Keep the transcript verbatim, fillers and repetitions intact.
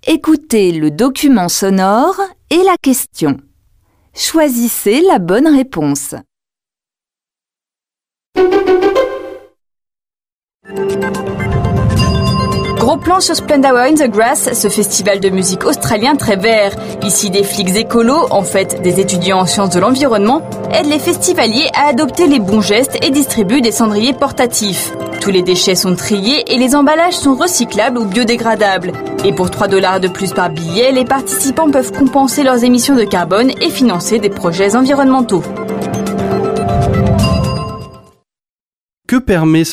Écoutez le document sonore et la question. Choisissez la bonne réponse. Gros plan sur Splendour in the Grass, ce festival de musique australien très vert. Ici, des flics écolos, en fait des étudiants en sciences de l'environnement, aident les festivaliers à adopter les bons gestes et distribuent des cendriers portatifs. Tous les déchets sont triés et les emballages sont recyclables ou biodégradables. Et pour trois dollars de plus par billet, les participants peuvent compenser leurs émissions de carbone et financer des projets environnementaux. Que permet ce festival ?